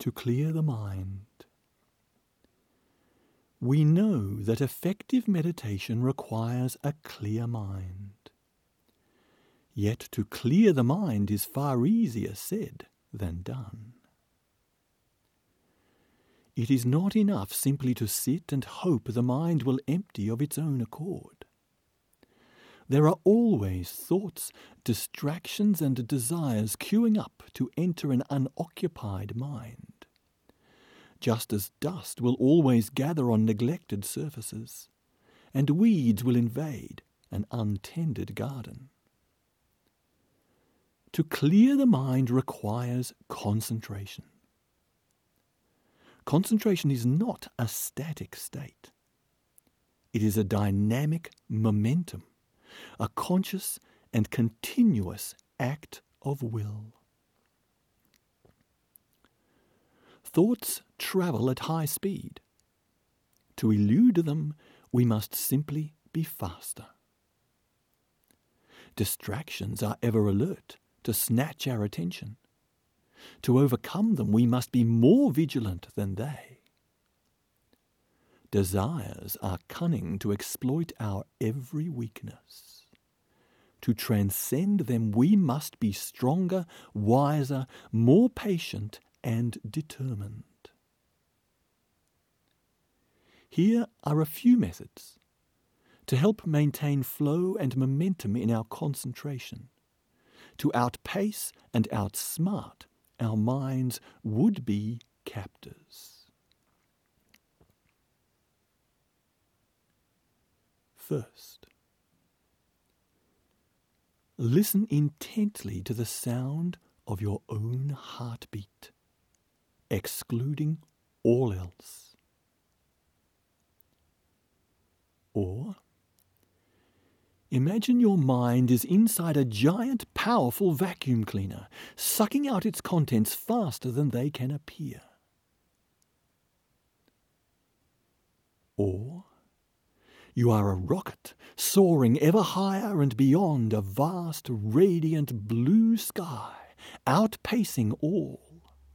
to clear the mind. We know that effective meditation requires a clear mind. Yet to clear the mind is far easier said than done. It is not enough simply to sit and hope the mind will empty of its own accord. There are always thoughts, distractions, and desires queuing up to enter an unoccupied mind, just as dust will always gather on neglected surfaces, and weeds will invade an untended garden. To clear the mind requires concentration. Concentration is not a static state. It is a dynamic momentum, a conscious and continuous act of will. Thoughts travel at high speed. To elude them, we must simply be faster. Distractions are ever alert to snatch our attention. To overcome them, we must be more vigilant than they. Desires are cunning to exploit our every weakness. To transcend them, we must be stronger, wiser, more patient, and determined. Here are a few methods to help maintain flow and momentum in our concentration, to outpace and outsmart our mind's would-be captors. First, listen intently to the sound of your own heartbeat, excluding all else. Or, imagine your mind is inside a giant, powerful vacuum cleaner, sucking out its contents faster than they can appear. Or, you are a rocket soaring ever higher and beyond a vast, radiant blue sky, outpacing all.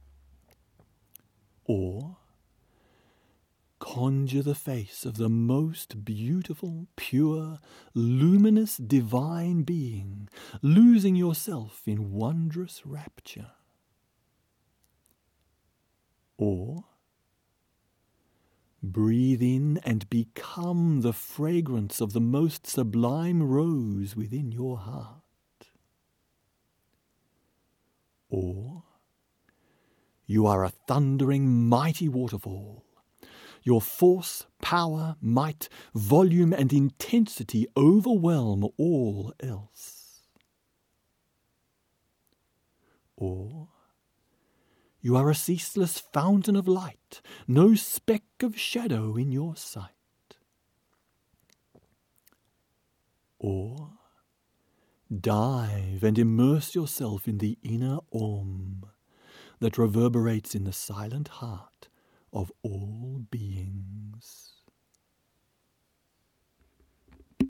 Or, conjure the face of the most beautiful, pure, luminous, divine being, losing yourself in wondrous rapture. Or, breathe in and become the fragrance of the most sublime rose within your heart. Or, you are a thundering, mighty waterfall. Your force, power, might, volume, and intensity overwhelm all else. Or, you are a ceaseless fountain of light, no speck of shadow in your sight. Or, dive and immerse yourself in the inner Om that reverberates in the silent heart of all beings.